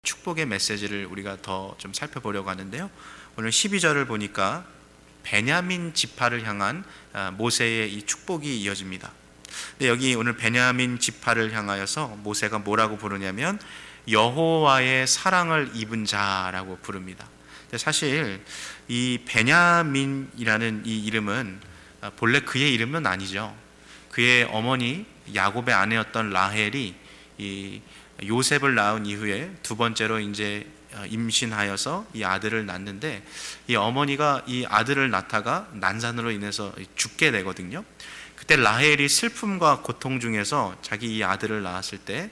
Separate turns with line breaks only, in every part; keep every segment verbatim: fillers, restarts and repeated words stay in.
축복의 메시지를 우리가 더 좀 살펴보려고 하는데요. 오늘 십이 절을 보니까 베냐민 지파를 향한 모세의 이 축복이 이어집니다. 근데 여기 오늘 베냐민 지파를 향하여서 모세가 뭐라고 부르냐면 여호와의 사랑을 입은 자라고 부릅니다. 근데 사실 이 베냐민이라는 이 이름은 본래 그의 이름은 아니죠. 그의 어머니 야곱의 아내였던 라헬이 이 요셉을 낳은 이후에 두 번째로 이제 임신하여서 이 아들을 낳는데, 이 어머니가 이 아들을 낳다가 난산으로 인해서 죽게 되거든요. 그때 라헬이 슬픔과 고통 중에서 자기 이 아들을 낳았을 때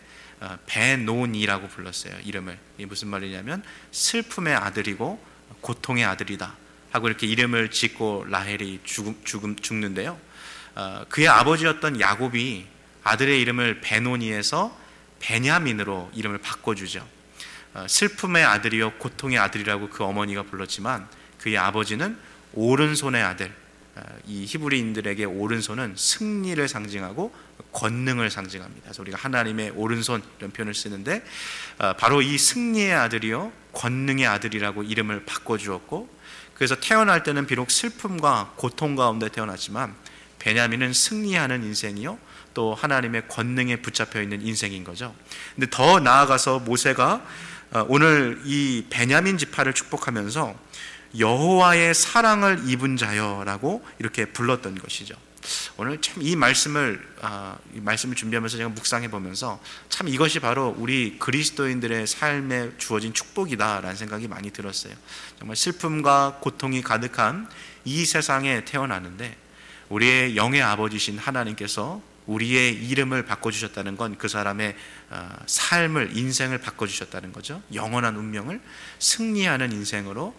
베노니라고 불렀어요. 이름을. 이게 무슨 말이냐면 슬픔의 아들이고 고통의 아들이다 하고 이렇게 이름을 짓고 라헬이 죽, 죽, 죽는데요. 그의 아버지였던 야곱이 아들의 이름을 베노니에서 베냐민으로 이름을 바꿔주죠. 슬픔의 아들이요 고통의 아들이라고 그 어머니가 불렀지만 그의 아버지는 오른손의 아들, 이 히브리인들에게 오른손은 승리를 상징하고 권능을 상징합니다. 그래서 우리가 하나님의 오른손 이런 표현을 쓰는데, 바로 이 승리의 아들이요 권능의 아들이라고 이름을 바꿔주었고, 그래서 태어날 때는 비록 슬픔과 고통 가운데 태어났지만 베냐민은 승리하는 인생이요 또 하나님의 권능에 붙잡혀 있는 인생인 거죠. 근데 더 나아가서 모세가 오늘 이 베냐민 지파를 축복하면서 여호와의 사랑을 입은 자여라고 이렇게 불렀던 것이죠. 오늘 참 이 말씀을 아, 이 말씀을 준비하면서 제가 묵상해 보면서 참 이것이 바로 우리 그리스도인들의 삶에 주어진 축복이다라는 생각이 많이 들었어요. 정말 슬픔과 고통이 가득한 이 세상에 태어나는데 우리의 영의 아버지신 하나님께서 우리의 이름을 바꿔주셨다는 건 그 사람의 삶을, 인생을 바꿔주셨다는 거죠. 영원한 운명을 승리하는 인생으로,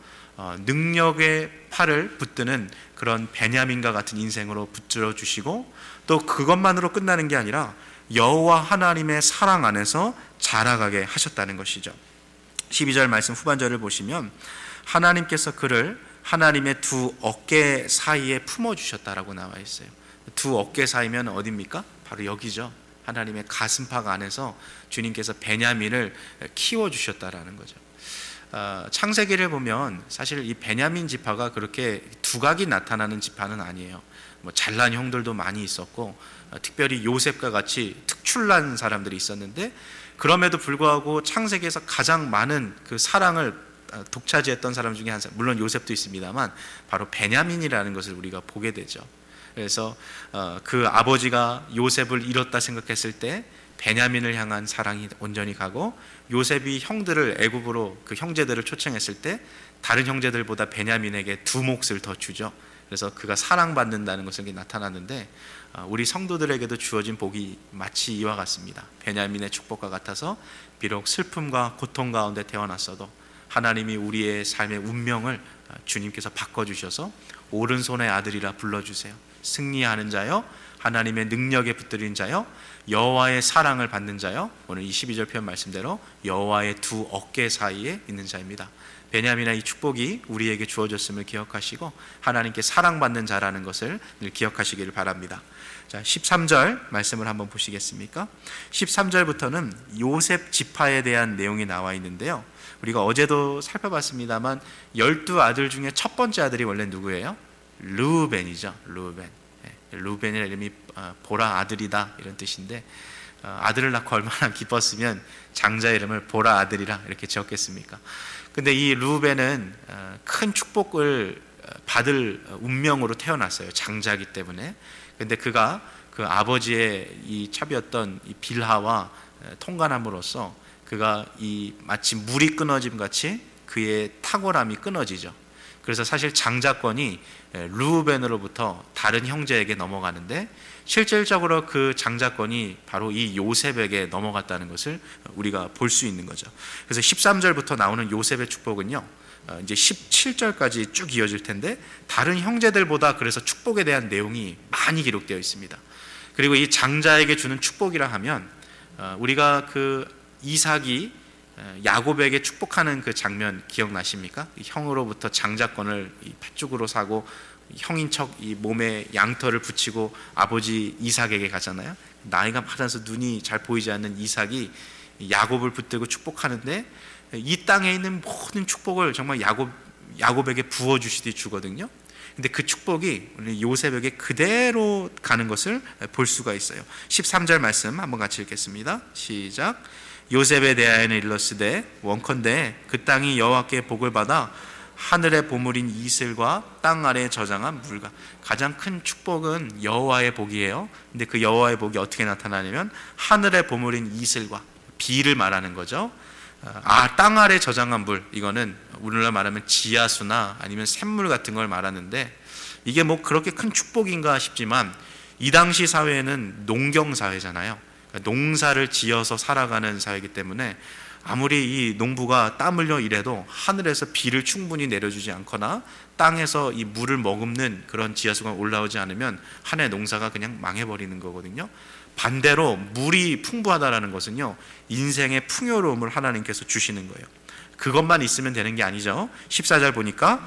능력의 팔을 붙드는 그런 베냐민과 같은 인생으로 붙들어 주시고, 또 그것만으로 끝나는 게 아니라 여호와 하나님의 사랑 안에서 자라가게 하셨다는 것이죠. 십이 절 말씀 후반절을 보시면 하나님께서 그를 하나님의 두 어깨 사이에 품어주셨다라고 나와 있어요. 두 어깨 사이면 어디입니까? 바로 여기죠. 하나님의 가슴팍 안에서 주님께서 베냐민을 키워주셨다라는 거죠. 어, 창세기를 보면 사실 이 베냐민 지파가 그렇게 두각이 나타나는 지파는 아니에요. 뭐 잘난 형들도 많이 있었고, 어, 특별히 요셉과 같이 특출난 사람들이 있었는데, 그럼에도 불구하고 창세기에서 가장 많은 그 사랑을 독차지했던 사람 중에 한 사람, 물론 요셉도 있습니다만 바로 베냐민이라는 것을 우리가 보게 되죠. 그래서 그 아버지가 요셉을 잃었다 생각했을 때 베냐민을 향한 사랑이 온전히 가고, 요셉이 형들을 애굽으로 그 형제들을 초청했을 때 다른 형제들보다 베냐민에게 두 몫을 더 주죠. 그래서 그가 사랑받는다는 것이 나타나는데, 우리 성도들에게도 주어진 복이 마치 이와 같습니다. 베냐민의 축복과 같아서 비록 슬픔과 고통 가운데 태어났어도 하나님이 우리의 삶의 운명을 주님께서 바꿔주셔서 오른손의 아들이라 불러주세요. 승리하는 자요, 하나님의 능력에 붙들린 자요, 여호와의 사랑을 받는 자요, 오늘 이 십이 절 표현 말씀대로 여호와의 두 어깨 사이에 있는 자입니다. 베냐민의 이 축복이 우리에게 주어졌음을 기억하시고 하나님께 사랑받는 자라는 것을 늘 기억하시기를 바랍니다. 자, 십삼 절 말씀을 한번 보시겠습니까? 십삼 절부터는 요셉 지파에 대한 내용이 나와 있는데요, 우리가 어제도 살펴봤습니다만 열두 아들 중에 첫 번째 아들이 원래 누구예요? 르우벤이죠. 르우벤. 르우벤이라는 이름이 보라 아들이다 이런 뜻인데, 아들을 낳고 얼마나 기뻤으면 장자 이름을 보라 아들이라 이렇게 지었겠습니까? 근데 이 르우벤은 큰 축복을 받을 운명으로 태어났어요. 장자이기 때문에. 근데 그가 그 아버지의 이 차비였던 이 빌하와 통관함으로써 그가 이 마치 물이 끊어짐 같이 그의 탁월함이 끊어지죠. 그래서 사실 장자권이 르우벤으로부터 다른 형제에게 넘어가는데, 실질적으로 그 장자권이 바로 이 요셉에게 넘어갔다는 것을 우리가 볼 수 있는 거죠. 그래서 십삼 절부터 나오는 요셉의 축복은요, 이제 십칠 절까지 쭉 이어질 텐데 다른 형제들보다 그래서 축복에 대한 내용이 많이 기록되어 있습니다. 그리고 이 장자에게 주는 축복이라 하면 우리가 그 이삭이 야곱에게 축복하는 그 장면 기억나십니까? 형으로부터 장자권을 팥죽으로 사고 형인 척 이 몸에 양털을 붙이고 아버지 이삭에게 가잖아요. 나이가 많아서 눈이 잘 보이지 않는 이삭이 야곱을 붙들고 축복하는데 이 땅에 있는 모든 축복을 정말 야곱, 야곱에게 부어주시듯이 주거든요. 근데 그 축복이 우리 요셉에게 그대로 가는 것을 볼 수가 있어요. 십삼 절 말씀 한번 같이 읽겠습니다. 시작. 요셉에 대하여는 일러스되 원컨대 그 땅이 여호와께 복을 받아 하늘의 보물인 이슬과 땅 아래에 저장한 물과. 가장 큰 축복은 여호와의 복이에요. 근데 그 여호와의 복이 어떻게 나타나냐면 하늘의 보물인 이슬과, 비를 말하는 거죠. 아, 땅 아래 저장한 물, 이거는 우리나라 말하면 지하수나 아니면 샘물 같은 걸 말하는데, 이게 뭐 그렇게 큰 축복인가 싶지만 이 당시 사회는 농경 사회잖아요. 그러니까 농사를 지어서 살아가는 사회이기 때문에 아무리 이 농부가 땀 흘려 일해도 하늘에서 비를 충분히 내려주지 않거나 땅에서 이 물을 머금는 그런 지하수가 올라오지 않으면 한 해 농사가 그냥 망해버리는 거거든요. 반대로 물이 풍부하다는 것은요, 인생의 풍요로움을 하나님께서 주시는 거예요. 그것만 있으면 되는 게 아니죠. 십사 절 보니까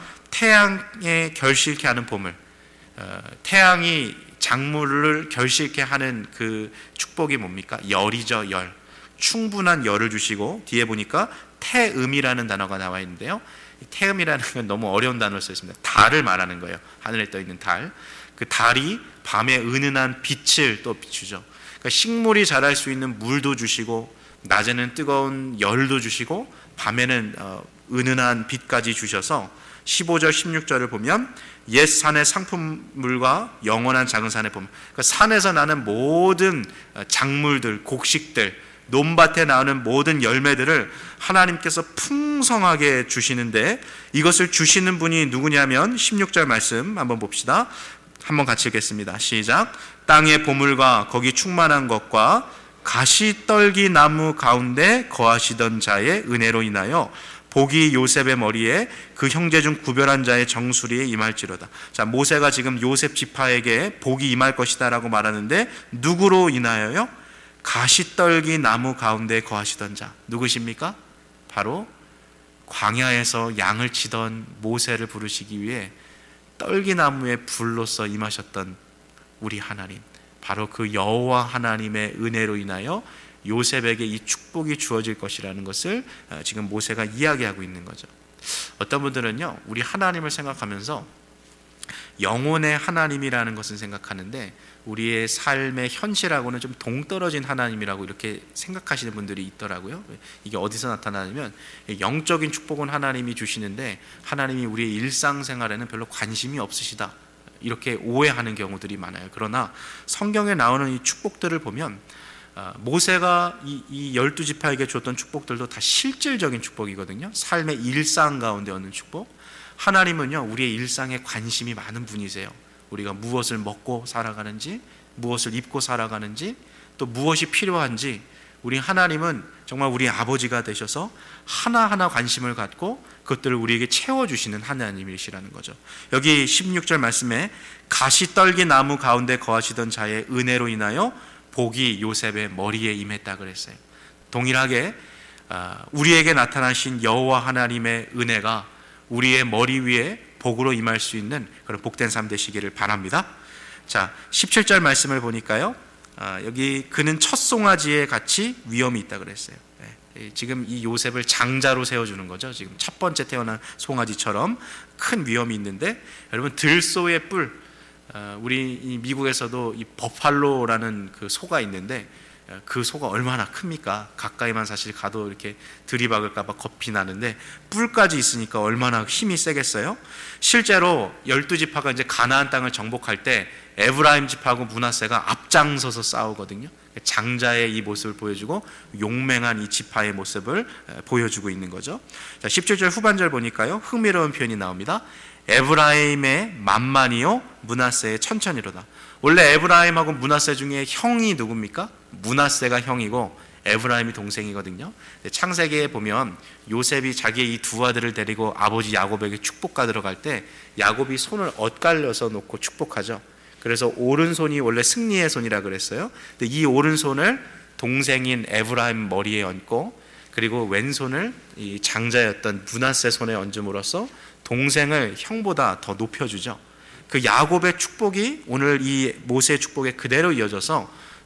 태양에 결실케 하는 보물, 어, 태양이 작물을 결실케 하는 그 축복이 뭡니까? 열이죠. 열. 충분한 열을 주시고, 뒤에 보니까 태음이라는 단어가 나와 있는데요, 태음이라는 건 너무 어려운 단어를 써 있습니다. 달을 말하는 거예요. 하늘에 떠 있는 달. 그 달이 밤에 은은한 빛을 또 비추죠. 그러니까 식물이 자랄 수 있는 물도 주시고, 낮에는 뜨거운 열도 주시고, 밤에는 어, 은은한 빛까지 주셔서 십오 절 십육 절을 보면 옛 산의 상품물과 영원한 작은 산의 보물, 그러니까 산에서 나는 모든 작물들, 곡식들, 논밭에 나오는 모든 열매들을 하나님께서 풍성하게 주시는데, 이것을 주시는 분이 누구냐면 십육 절 말씀 한번 봅시다. 한번 같이 읽겠습니다. 시작. 땅의 보물과 거기 충만한 것과 가시떨기 나무 가운데 거하시던 자의 은혜로 인하여 복이 요셉의 머리에 그 형제 중 구별한 자의 정수리에 임할지로다. 자, 모세가 지금 요셉 지파에게 복이 임할 것이다 라고 말하는데, 누구로 인하여요? 가시떨기 나무 가운데 거하시던 자, 누구십니까? 바로 광야에서 양을 치던 모세를 부르시기 위해 떨기나무의 불로서 임하셨던 우리 하나님, 바로 그 여호와 하나님의 은혜로 인하여 요셉에게 이 축복이 주어질 것이라는 것을 지금 모세가 이야기하고 있는 거죠. 어떤 분들은요, 우리 하나님을 생각하면서 영혼의 하나님이라는 것은 생각하는데 우리의 삶의 현실하고는 좀 동떨어진 하나님이라고 이렇게 생각하시는 분들이 있더라고요. 이게 어디서 나타나냐면, 영적인 축복은 하나님이 주시는데 하나님이 우리의 일상생활에는 별로 관심이 없으시다, 이렇게 오해하는 경우들이 많아요. 그러나 성경에 나오는 이 축복들을 보면 모세가 이, 이 열두 지파에게 줬던 축복들도 다 실질적인 축복이거든요. 삶의 일상 가운데 얻는 축복. 하나님은요, 우리의 일상에 관심이 많은 분이세요. 우리가 무엇을 먹고 살아가는지, 무엇을 입고 살아가는지, 또 무엇이 필요한지, 우리 하나님은 정말 우리 아버지가 되셔서 하나하나 관심을 갖고 그것들을 우리에게 채워주시는 하나님이시라는 거죠. 여기 십육 절 말씀에 가시떨기 나무 가운데 거하시던 자의 은혜로 인하여 복이 요셉의 머리에 임했다 그랬어요. 동일하게 우리에게 나타나신 여호와 하나님의 은혜가 우리의 머리 위에 복으로 임할 수 있는 그런 복된 삶 되시기를 바랍니다. 자, 십칠 절 말씀을 보니까요, 아, 여기 그는 첫 송아지에 같이 위엄이 있다 그랬어요. 네, 지금 이 요셉을 장자로 세워주는 거죠. 지금 첫 번째 태어난 송아지처럼 큰 위엄이 있는데, 여러분 들소의 뿔, 아, 우리 미국에서도 이 버팔로라는 그 소가 있는데 그 소가 얼마나 큽니까? 가까이만 사실 가도 이렇게 들이박을까봐 겁이 나는데 뿔까지 있으니까 얼마나 힘이 세겠어요? 실제로 열두 지파가 이제 가나안 땅을 정복할 때 에브라임 지파하고 므낫세가 앞장서서 싸우거든요. 장자의 이 모습을 보여주고 용맹한 이 지파의 모습을 보여주고 있는 거죠. 자, 십칠 절 후반절 보니까요, 흥미로운 표현이 나옵니다. 에브라임의 만만이요 므낫세의 천천히로다. 원래 에브라임하고 므낫세 중에 형이 누굽니까? 므낫세가 형이고 에브라임이 동생이거든요. 창세기에 보면 요셉이 자기의 이 두 아들을 데리고 아버지 야곱에게 축복가 들어갈 때 야곱이 손을 엇갈려서 놓고 축복하죠. 그래서 오른손이 원래 승리의 손이라 그랬어요. 근데 이 오른손을 동생인 에브라임 머리에 얹고, 그리고 왼손을 이 장자였던 므낫세 손에 얹음으로써 동생을 형보다 더 높여주죠. 그 야곱의 축복이 오늘 이 모세의 축복에 그대로 이어져서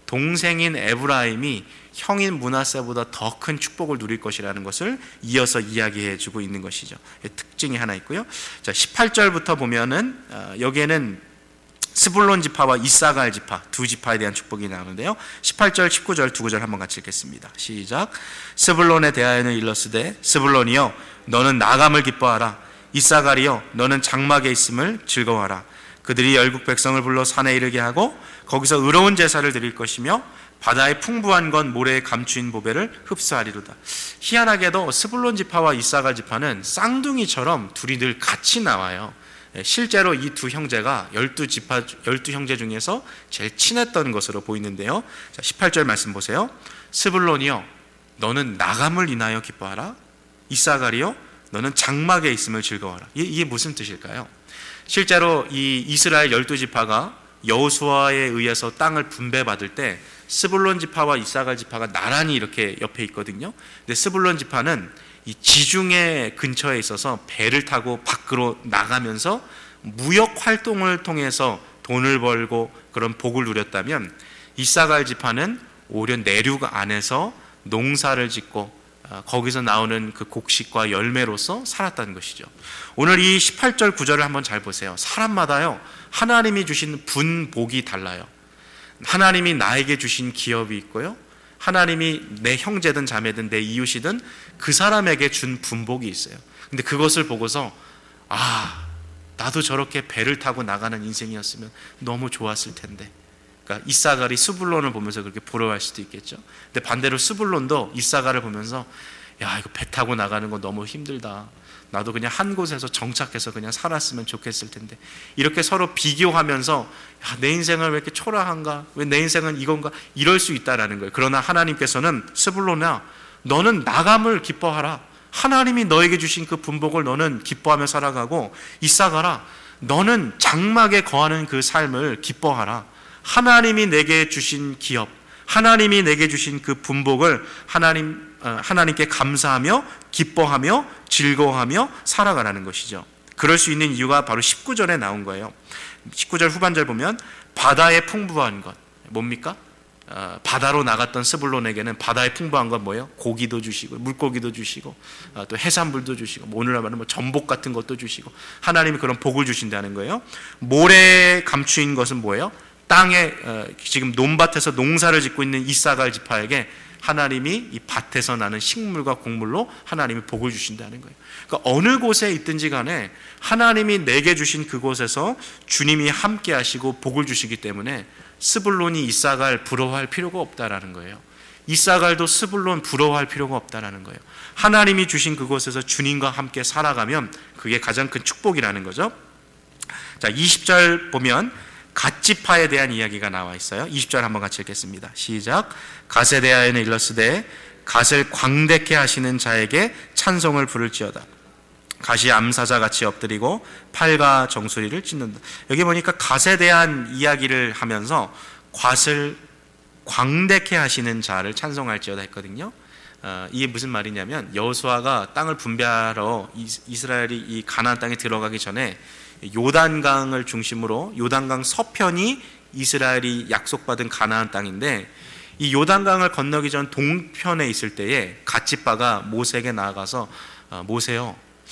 동생인 에브라임이 형인 므낫세보다 더 큰 축복을 누릴 것이라는 것을 이어서 이야기해 주고 있는 것이죠. 특징이 하나 있고요. 자, 십팔 절부터 보면은 여기에는 스불론 지파와 이사갈 지파 두 지파에 대한 축복이 나오는데요. 십팔 절, 십구 절 두 구절 한번 같이 읽겠습니다. 시작. 스불론에 대하여는 일러스되 스불론이여 너는 나감을 기뻐하라. 이사갈이여 너는 장막에 있음을 즐거워하라. 그들이 열국 백성을 불러 산에 이르게 하고 거기서 의로운 제사를 드릴 것이며 바다의 풍부한 건 모래에 감추인 보배를 흡수하리로다. 희한하게도 스불론 지파와 이사갈 지파는 쌍둥이처럼 둘이 늘 같이 나와요. 실제로 이 두 형제가 열두 지파, 열두 형제 중에서 제일 친했던 것으로 보이는데요. 자, 십팔 절 말씀 보세요. 스불론이여 너는 나감을 인하여 기뻐하라. 이사갈이여 너는 장막에 있음을 즐거워하라. 이게, 이게 무슨 뜻일까요? 실제로 이 이스라엘 열두 지파가 여호수아에 의해서 땅을 분배받을 때 스불론 지파와 이사갈 지파가 나란히 이렇게 옆에 있거든요. 근데 스불론 지파는 이 지중해 근처에 있어서 배를 타고 밖으로 나가면서 무역 활동을 통해서 돈을 벌고 그런 복을 누렸다면 이사갈 지파는 오히려 내륙 안에서 농사를 짓고 거기서 나오는 그 곡식과 열매로서 살았다는 것이죠. 오늘 이 십팔 절 구 절을 한번 잘 보세요. 사람마다요 하나님이 주신 분복이 달라요. 하나님이 나에게 주신 기업이 있고요, 하나님이 내 형제든 자매든 내 이웃이든 그 사람에게 준 분복이 있어요. 근데 그것을 보고서 아 나도 저렇게 배를 타고 나가는 인생이었으면 너무 좋았을 텐데, 그러니까 이사갈이 스불론을 보면서 그렇게 부러워할 수도 있겠죠. 근데 반대로 스불론도 이사갈을 보면서 야 이거 배 타고 나가는 거 너무 힘들다, 나도 그냥 한 곳에서 정착해서 그냥 살았으면 좋겠을 텐데, 이렇게 서로 비교하면서 야, 내 인생은 왜 이렇게 초라한가, 왜 내 인생은 이건가, 이럴 수 있다라는 거예요. 그러나 하나님께서는 스불론아 너는 나감을 기뻐하라. 하나님이 너에게 주신 그 분복을 너는 기뻐하며 살아가고, 이사갈아 너는 장막에 거하는 그 삶을 기뻐하라. 하나님이 내게 주신 기업, 하나님이 내게 주신 그 분복을 하나님, 하나님께 감사하며 기뻐하며 즐거워하며 살아가라는 것이죠. 그럴 수 있는 이유가 바로 십구 절에 나온 거예요. 십구 절 후반절 보면 바다의 풍부한 것, 뭡니까? 어, 바다로 나갔던 스불론에게는 바다의 풍부한 건 뭐예요? 고기도 주시고 물고기도 주시고 어, 또 해산물도 주시고 뭐 오늘날 말하면 뭐 전복 같은 것도 주시고 하나님이 그런 복을 주신다는 거예요. 모래에 감추인 것은 뭐예요? 땅에 어, 지금 논밭에서 농사를 짓고 있는 이사갈 지파에게 하나님이 이 밭에서 나는 식물과 곡물로 하나님이 복을 주신다는 거예요. 그러니까 어느 곳에 있든지 간에 하나님이 내게 주신 그곳에서 주님이 함께 하시고 복을 주시기 때문에 스불론이 이사갈 부러워할 필요가 없다라는 거예요. 이사갈도 스불론 부러워할 필요가 없다라는 거예요. 하나님이 주신 그곳에서 주님과 함께 살아가면 그게 가장 큰 축복이라는 거죠. 자, 이십 절 보면 갓지파에 대한 이야기가 나와 있어요. 이십 절 한번 같이 읽겠습니다. 시작. 갓에 대하여는 일러스되 갓을 광대케 하시는 자에게 찬송을 부를지어다. 갓이 암사자 같이 엎드리고 팔과 정수리를 찢는다. 여기 보니까 갓에 대한 이야기를 하면서 갓을 광대케 하시는 자를 찬송할지어다 했거든요. 어, 이게 무슨 말이냐면 여호수아가 땅을 분배하러 이스라엘이 이 가나안 땅에 들어가기 전에 요단강을 중심으로 요단강 서편이 이스라엘이 약속받은 가나안 땅인데, 이 요단강을 건너기 전 동편에 있을 때에 갓지파가 모세에게 나아가서 어, 모세요,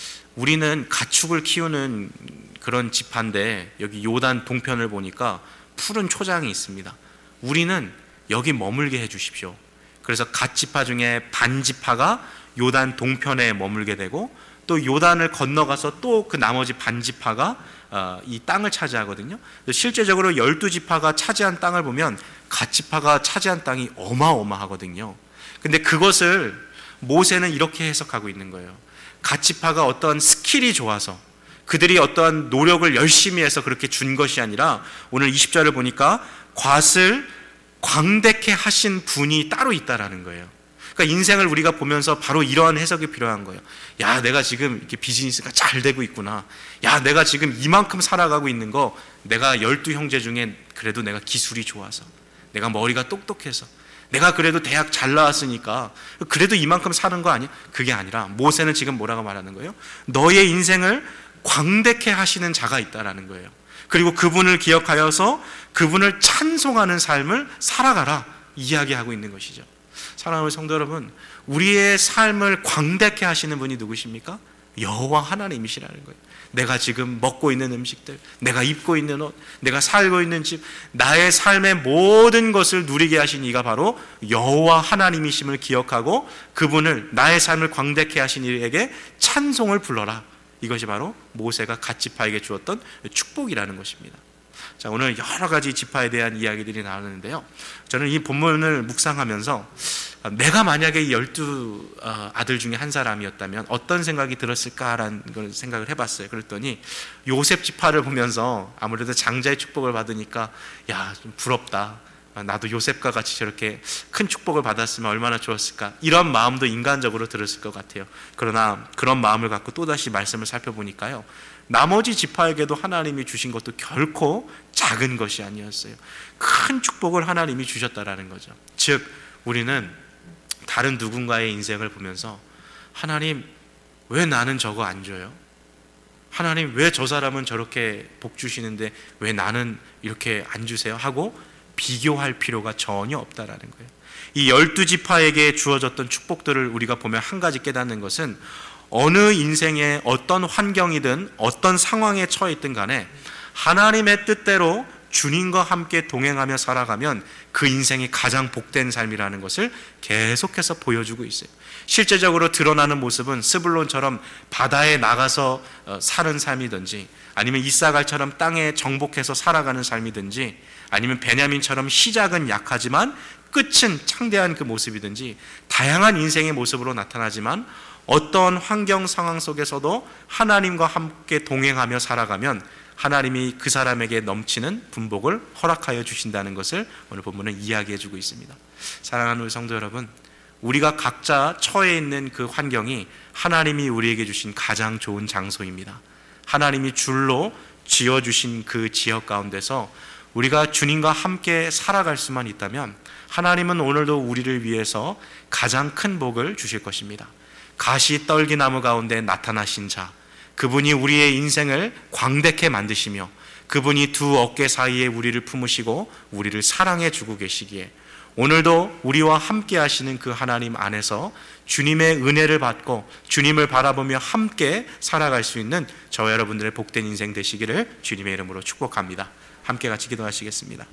우리는 가축을 키우는 그런 지파인데 여기 요단 동편을 보니까 푸른 초장이 있습니다. 우리는 여기 머물게 해주십시오. 그래서 갓지파 중에 반지파가 요단 동편에 머물게 되고, 또 요단을 건너가서 또 그 나머지 반지파가 이 땅을 차지하거든요. 실제적으로 열두 지파가 차지한 땅을 보면 갓지파가 차지한 땅이 어마어마하거든요. 근데 그것을 모세는 이렇게 해석하고 있는 거예요. 갓지파가 어떤 스킬이 좋아서 그들이 어떠한 노력을 열심히 해서 그렇게 준 것이 아니라, 오늘 이십 절을 보니까 갓을 광대케 하신 분이 따로 있다라는 거예요. 그러니까 인생을 우리가 보면서 바로 이러한 해석이 필요한 거예요. 야, 내가 지금 이렇게 비즈니스가 잘 되고 있구나. 야, 내가 지금 이만큼 살아가고 있는 거, 내가 열두 형제 중에 그래도 내가 기술이 좋아서, 내가 머리가 똑똑해서, 내가 그래도 대학 잘 나왔으니까 그래도 이만큼 사는 거 아니야? 그게 아니라 모세는 지금 뭐라고 말하는 거예요? 너의 인생을 광대케 하시는 자가 있다라는 거예요. 그리고 그분을 기억하여서 그분을 찬송하는 삶을 살아가라 이야기하고 있는 것이죠. 사랑하는 성도 여러분, 우리의 삶을 광대케 하시는 분이 누구십니까? 여호와 하나님이시라는 거예요. 내가 지금 먹고 있는 음식들, 내가 입고 있는 옷, 내가 살고 있는 집, 나의 삶의 모든 것을 누리게 하신 이가 바로 여호와 하나님이심을 기억하고 그분을, 나의 삶을 광대케 하신 이에게 찬송을 불러라. 이것이 바로 모세가 갓 지파에게 주었던 축복이라는 것입니다. 자, 오늘 여러 가지 지파에 대한 이야기들이 나오는데요, 저는 이 본문을 묵상하면서 내가 만약에 이 열두 아들 중에 한 사람이었다면 어떤 생각이 들었을까라는 걸 생각을 해봤어요. 그랬더니 요셉 지파를 보면서 아무래도 장자의 축복을 받으니까 야, 좀 부럽다, 나도 요셉과 같이 저렇게 큰 축복을 받았으면 얼마나 좋았을까, 이런 마음도 인간적으로 들었을 것 같아요. 그러나 그런 마음을 갖고 또다시 말씀을 살펴보니까요, 나머지 지파에게도 하나님이 주신 것도 결코 작은 것이 아니었어요. 큰 축복을 하나님이 주셨다라는 거죠. 즉 우리는 다른 누군가의 인생을 보면서 하나님 왜 나는 저거 안 줘요? 하나님 왜 저 사람은 저렇게 복 주시는데 왜 나는 이렇게 안 주세요? 하고 비교할 필요가 전혀 없다라는 거예요. 이 열두 지파에게 주어졌던 축복들을 우리가 보면 한 가지 깨닫는 것은, 어느 인생의 어떤 환경이든 어떤 상황에 처해 있든 간에 하나님의 뜻대로 주님과 함께 동행하며 살아가면 그 인생이 가장 복된 삶이라는 것을 계속해서 보여주고 있어요. 실제적으로 드러나는 모습은 스불론처럼 바다에 나가서 사는 삶이든지, 아니면 이사갈처럼 땅에 정복해서 살아가는 삶이든지, 아니면 베냐민처럼 시작은 약하지만 끝은 창대한 그 모습이든지, 다양한 인생의 모습으로 나타나지만 어떤 환경 상황 속에서도 하나님과 함께 동행하며 살아가면 하나님이 그 사람에게 넘치는 분복을 허락하여 주신다는 것을 오늘 본문은 이야기해 주고 있습니다. 사랑하는 우리 성도 여러분, 우리가 각자 처해 있는 그 환경이 하나님이 우리에게 주신 가장 좋은 장소입니다. 하나님이 줄로 지어주신 그 지역 가운데서 우리가 주님과 함께 살아갈 수만 있다면 하나님은 오늘도 우리를 위해서 가장 큰 복을 주실 것입니다. 가시 떨기나무 가운데 나타나신 자, 그분이 우리의 인생을 광대케 만드시며 그분이 두 어깨 사이에 우리를 품으시고 우리를 사랑해 주고 계시기에 오늘도 우리와 함께 하시는 그 하나님 안에서 주님의 은혜를 받고 주님을 바라보며 함께 살아갈 수 있는 저와 여러분들의 복된 인생 되시기를 주님의 이름으로 축복합니다. 함께 같이 기도하시겠습니다.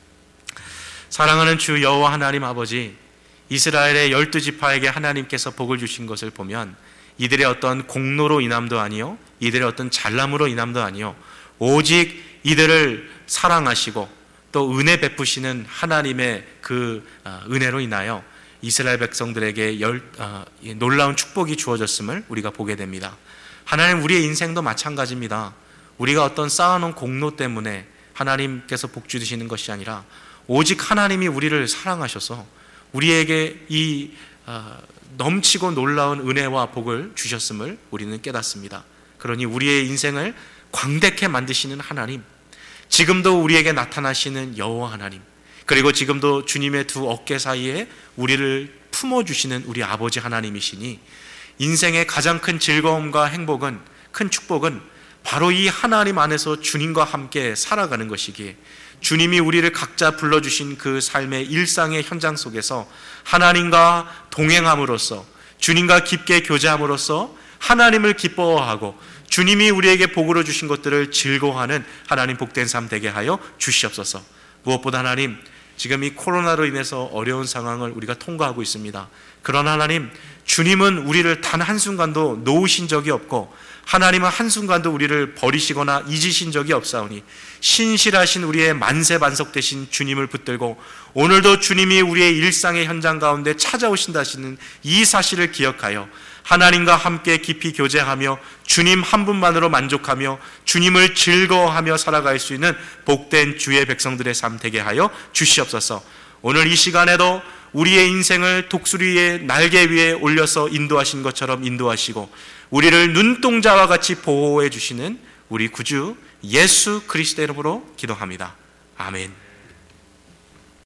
사랑하는 주 여호와 하나님 아버지, 이스라엘의 열두 지파에게 하나님께서 복을 주신 것을 보면 이들의 어떤 공로로 인함도 아니요, 이들의 어떤 잘남으로 인함도 아니요, 오직 이들을 사랑하시고 또 은혜 베푸시는 하나님의 그 은혜로 인하여 이스라엘 백성들에게 열, 어, 놀라운 축복이 주어졌음을 우리가 보게 됩니다. 하나님, 우리의 인생도 마찬가지입니다. 우리가 어떤 쌓아놓은 공로 때문에 하나님께서 복 주시는 것이 아니라 오직 하나님이 우리를 사랑하셔서 우리에게 이 어, 넘치고 놀라운 은혜와 복을 주셨음을 우리는 깨닫습니다. 그러니 우리의 인생을 광대케 만드시는 하나님, 지금도 우리에게 나타나시는 여호와 하나님, 그리고 지금도 주님의 두 어깨 사이에 우리를 품어주시는 우리 아버지 하나님이시니 인생의 가장 큰 즐거움과 행복은, 큰 축복은 바로 이 하나님 안에서 주님과 함께 살아가는 것이기에 주님이 우리를 각자 불러주신 그 삶의 일상의 현장 속에서 하나님과 동행함으로써, 주님과 깊게 교제함으로써 하나님을 기뻐하고 주님이 우리에게 복으로 주신 것들을 즐거워하는 하나님 복된 삶 되게 하여 주시옵소서. 무엇보다 하나님, 지금 이 코로나로 인해서 어려운 상황을 우리가 통과하고 있습니다. 그러나 하나님, 주님은 우리를 단 한순간도 놓으신 적이 없고 하나님은 한순간도 우리를 버리시거나 잊으신 적이 없사오니 신실하신 우리의 만세반석 되신 주님을 붙들고 오늘도 주님이 우리의 일상의 현장 가운데 찾아오신다시는 이 사실을 기억하여 하나님과 함께 깊이 교제하며 주님 한 분만으로 만족하며 주님을 즐거워하며 살아갈 수 있는 복된 주의 백성들의 삶 되게 하여 주시옵소서. 오늘 이 시간에도 우리의 인생을 독수리의 날개 위에 올려서 인도하신 것처럼 인도하시고 우리를 눈동자와 같이 보호해 주시는 우리 구주 예수 그리스도의 이름으로 기도합니다. 아멘.